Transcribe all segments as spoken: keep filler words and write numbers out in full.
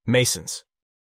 Masons.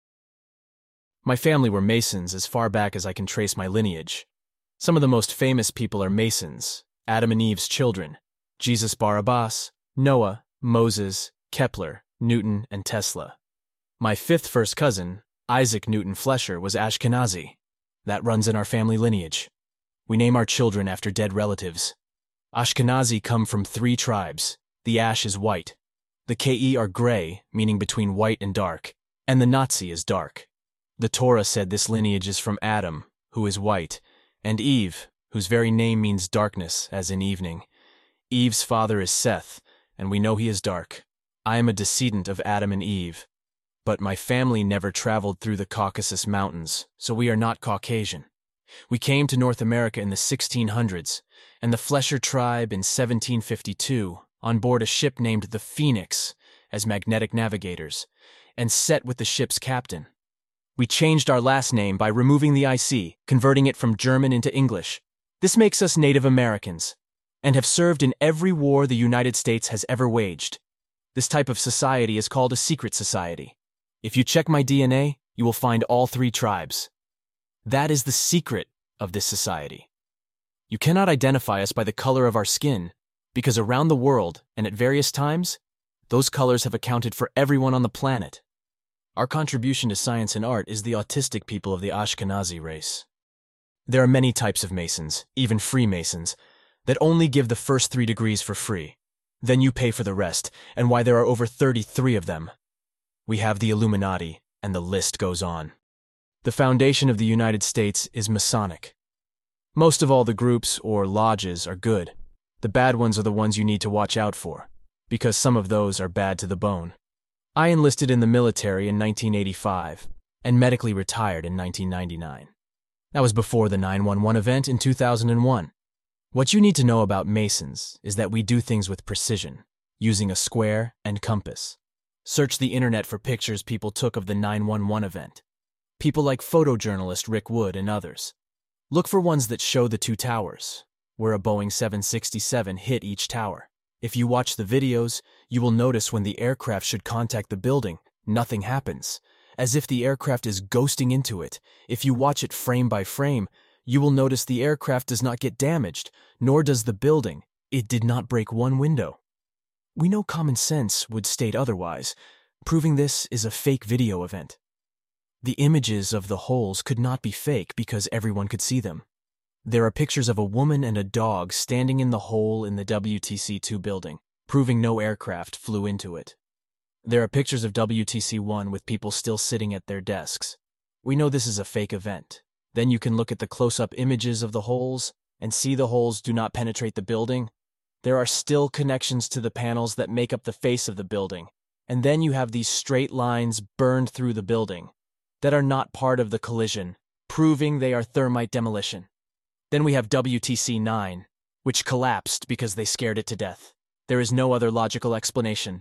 My family were Masons as far back as I can trace my lineage. Some of the most famous people are Masons, Adam and Eve's children, Jesus Bar Abbas, Noah, Moses, Kepler, Newton, and Tesla. My fifth first cousin, Isaac Newton Flesher, was Ashkenazi. That runs in our family lineage. We name our children after dead relatives. Ashkenazi come from three tribes. The Ash is white. The Ke are gray, meaning between white and dark, and the Nazi is dark. The Torah said this lineage is from Adam, who is white, and Eve, whose very name means darkness, as in evening. Eve's father is Seth, and we know he is dark. I am a descendant of Adam and Eve. But my family never traveled through the Caucasus Mountains, so we are not Caucasian. We came to North America in the sixteen hundreds, and the Flesher tribe in seventeen fifty-two, on board a ship named the Phoenix, as magnetic navigators, and set with the ship's captain. We changed our last name by removing the I C, converting it from German into English. This makes us Native Americans, and have served in every war the United States has ever waged. This type of society is called a secret society. If you check my D N A, you will find all three tribes. That is the secret of this society. You cannot identify us by the color of our skin, because around the world, and at various times, those colors have accounted for everyone on the planet. Our contribution to science and art is the autistic people of the Ashkenazi race. There are many types of Masons, even Freemasons, that only give the first three degrees for free. Then you pay for the rest, and why there are over thirty-three of them. We have the Illuminati, and the list goes on. The foundation of the United States is Masonic. Most of all the groups, or lodges, are good. The bad ones are the ones you need to watch out for, because some of those are bad to the bone. I enlisted in the military in nineteen eighty-five, and medically retired in nineteen ninety-nine. That was before the nine one one event in two thousand one. What you need to know about Masons is that we do things with precision, using a square and compass. Search the internet for pictures people took of the nine one one event. People like photojournalist Rick Wood and others. Look for ones that show the two towers, where a Boeing seven sixty-seven hit each tower. If you watch the videos, you will notice when the aircraft should contact the building, nothing happens, as if the aircraft is ghosting into it. If you watch it frame by frame, you will notice the aircraft does not get damaged, nor does the building. It did not break one window. We know common sense would state otherwise, proving this is a fake video event. The images of the holes could not be fake because everyone could see them. There are pictures of a woman and a dog standing in the hole in the W T C two building, proving no aircraft flew into it. There are pictures of W T C one with people still sitting at their desks. We know this is a fake event. Then you can look at the close-up images of the holes and see the holes do not penetrate the building. There are still connections to the panels that make up the face of the building, and then you have these straight lines burned through the building that are not part of the collision, proving they are thermite demolition. Then we have W T C nine, which collapsed because they scared it to death. There is no other logical explanation.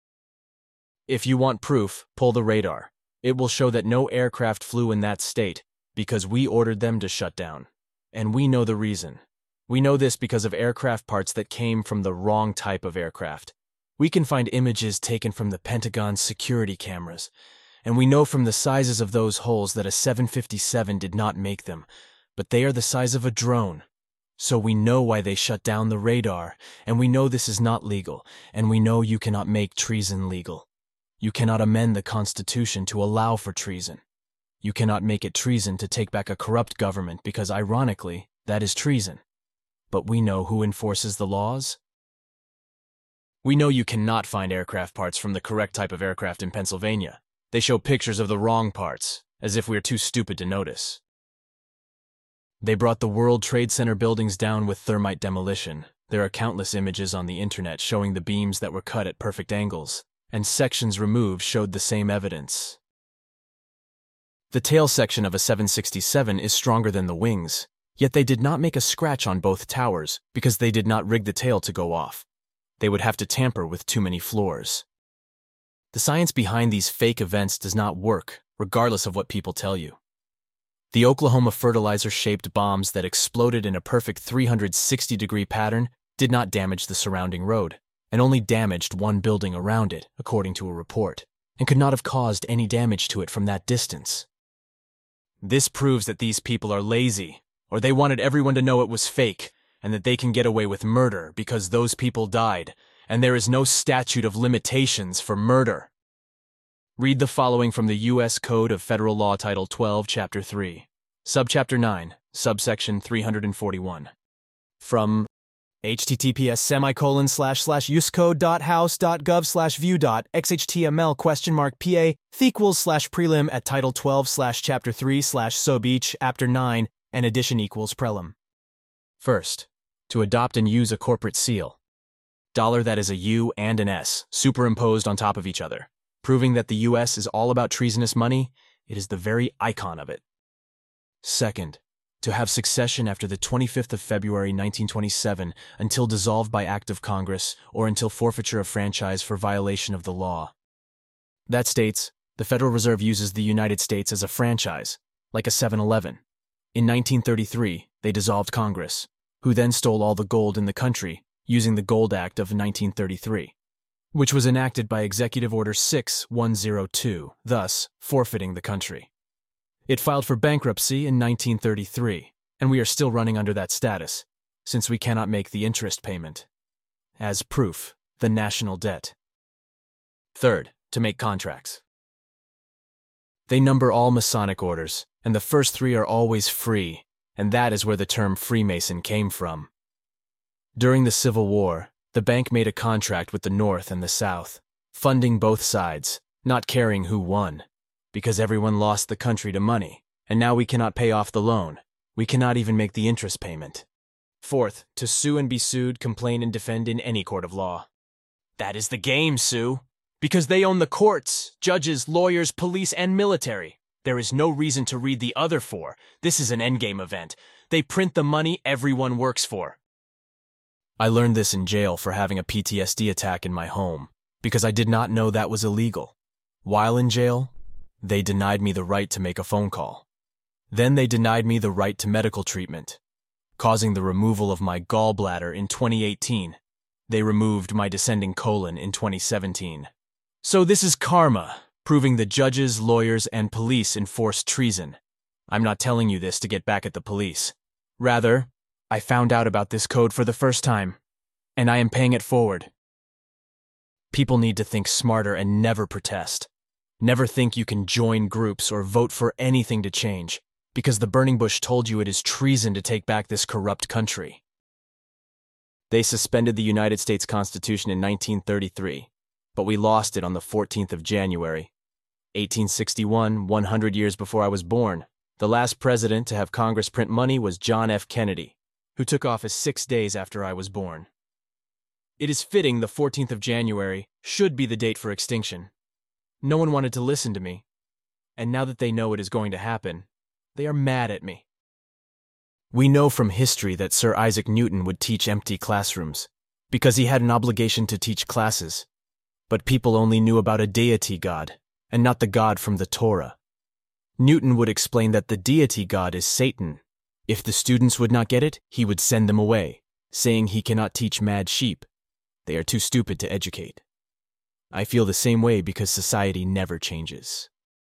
If you want proof, pull the radar. It will show that no aircraft flew in that state because we ordered them to shut down. And we know the reason. We know this because of aircraft parts that came from the wrong type of aircraft. We can find images taken from the Pentagon's security cameras, and we know from the sizes of those holes that a seven fifty-seven did not make them, but they are the size of a drone. So we know why they shut down the radar, and we know this is not legal, and we know you cannot make treason legal. You cannot amend the Constitution to allow for treason. You cannot make it treason to take back a corrupt government because, ironically, that is treason. But we know who enforces the laws. We know you cannot find aircraft parts from the correct type of aircraft in Pennsylvania. They show pictures of the wrong parts, as if we are too stupid to notice. They brought the World Trade Center buildings down with thermite demolition. There are countless images on the internet showing the beams that were cut at perfect angles, and sections removed showed the same evidence. The tail section of a seven sixty-seven is stronger than the wings, yet they did not make a scratch on both towers because they did not rig the tail to go off. They would have to tamper with too many floors. The science behind these fake events does not work, regardless of what people tell you. The Oklahoma fertilizer-shaped bombs that exploded in a perfect three hundred sixty degree pattern did not damage the surrounding road, and only damaged one building around it, according to a report. and could not have caused any damage to it from that distance. This proves that these people are lazy, or they wanted everyone to know it was fake, and that they can get away with murder because those people died, and there is no statute of limitations for murder. Read the following from the U S Code of Federal Law Title twelve, Chapter three, Subchapter nine, Subsection three hundred forty-one. From https semicolon slash slash uscode.house.gov slash view dot xhtml question mark pa equals slash prelim at title twelve slash chapter three slash sub each chapter nine and addition equals prelim. First, to adopt and use a corporate seal. Dollar that is a U and an S superimposed on top of each other, proving that the U S is all about treasonous money. It is the very icon of it. Second, to have succession after the twenty-fifth of February nineteen twenty-seven until dissolved by act of Congress or until forfeiture of franchise for violation of the law. That states, the Federal Reserve uses the United States as a franchise, like a seven eleven. In nineteen thirty-three, they dissolved Congress, who then stole all the gold in the country using the Gold Act of nineteen thirty-three, which was enacted by Executive Order six one zero two, thus forfeiting the country. It filed for bankruptcy in nineteen thirty-three, and we are still running under that status, since we cannot make the interest payment. As proof, the national debt. Third, to make contracts. They number all Masonic orders, and the first three are always free, and that is where the term Freemason came from. During the Civil War, the bank made a contract with the North and the South, funding both sides, not caring who won. Because everyone lost the country to money, and now we cannot pay off the loan. We cannot even make the interest payment. Fourth, to sue and be sued, complain and defend in any court of law. That is the game, Sue. Because they own the courts, judges, lawyers, police, and military. There is no reason to read the other four. This is an endgame event. They print the money everyone works for. I learned this in jail for having a P T S D attack in my home, because I did not know that was illegal. While in jail, they denied me the right to make a phone call. Then they denied me the right to medical treatment, causing the removal of my gallbladder in twenty eighteen. They removed my descending colon in twenty seventeen. So this is karma, proving the judges, lawyers, and police enforced treason. I'm not telling you this to get back at the police. Rather, I found out about this code for the first time, and I am paying it forward. People need to think smarter and never protest. Never think you can join groups or vote for anything to change, because the Burning Bush told you it is treason to take back this corrupt country. They suspended the United States Constitution in nineteen thirty-three, but we lost it on the fourteenth of January, eighteen sixty-one, one hundred years before I was born. The last president to have Congress print money was John F. Kennedy, who took office six days after I was born. It is fitting the fourteenth of January should be the date for extinction. No one wanted to listen to me, and now that they know it is going to happen, they are mad at me. We know from history that Sir Isaac Newton would teach empty classrooms, because he had an obligation to teach classes, but people only knew about a deity god, and not the God from the Torah. Newton would explain that the deity God is Satan. If the students would not get it, he would send them away, saying he cannot teach mad sheep. They are too stupid to educate. I feel the same way because society never changes.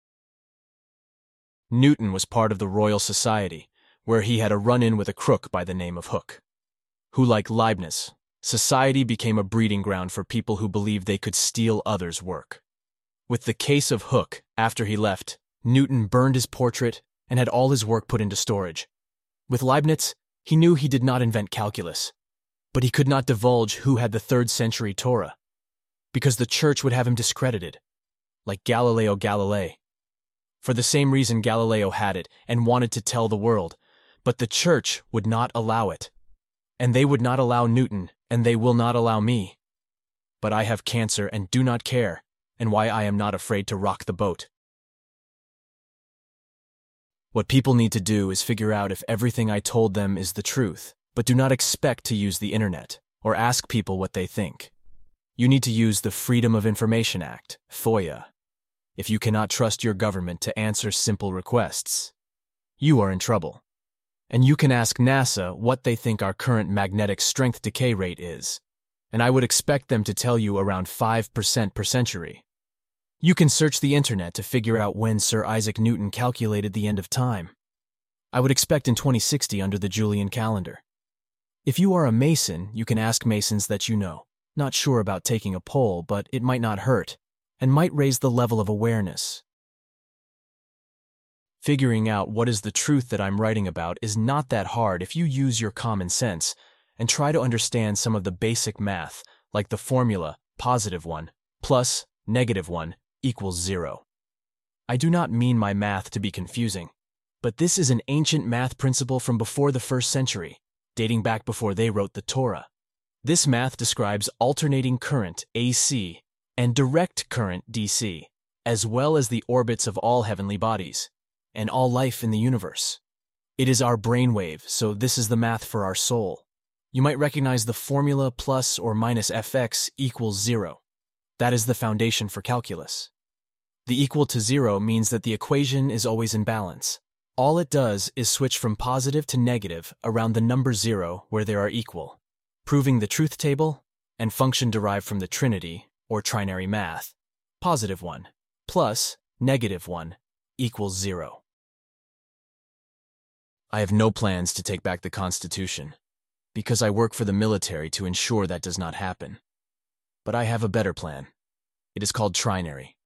Newton was part of the Royal Society, where he had a run-in with a crook by the name of Hooke, who, like Leibniz, society became a breeding ground for people who believed they could steal others' work. With the case of Hooke, after he left, Newton burned his portrait and had all his work put into storage. With Leibniz, he knew he did not invent calculus, but he could not divulge who had the third century Torah, because the church would have him discredited, like Galileo Galilei. For the same reason Galileo had it and wanted to tell the world, but the church would not allow it. And they would not allow Newton, and they will not allow me. But I have cancer and do not care, and why I am not afraid to rock the boat. What people need to do is figure out if everything I told them is the truth, but do not expect to use the internet or ask people what they think. You need to use the Freedom of Information Act, FOIA. If you cannot trust your government to answer simple requests, you are in trouble. And you can ask NASA what they think our current magnetic strength decay rate is, and I would expect them to tell you around five percent per century. You can search the internet to figure out when Sir Isaac Newton calculated the end of time. I would expect in twenty sixty under the Julian calendar. If you are a Mason, you can ask Masons that you know. Not sure about taking a poll, but it might not hurt, and might raise the level of awareness. Figuring out what is the truth that I'm writing about is not that hard if you use your common sense and try to understand some of the basic math, like the formula positive one plus negative one equals zero. I do not mean my math to be confusing, but this is an ancient math principle from before the first century, dating back before they wrote the Torah. This math describes alternating current, A C, and direct current, D C, as well as the orbits of all heavenly bodies, and all life in the universe. It is our brainwave, so this is the math for our soul. You might recognize the formula plus or minus fx equals zero. That is the foundation for calculus. The equal to zero means that the equation is always in balance. All it does is switch from positive to negative around the number zero where they are equal, proving the truth table and function derived from the trinity, or trinary math. Positive one plus negative one equals zero. I have no plans to take back the Constitution, because I work for the military to ensure that does not happen. But I have a better plan. It is called trinary.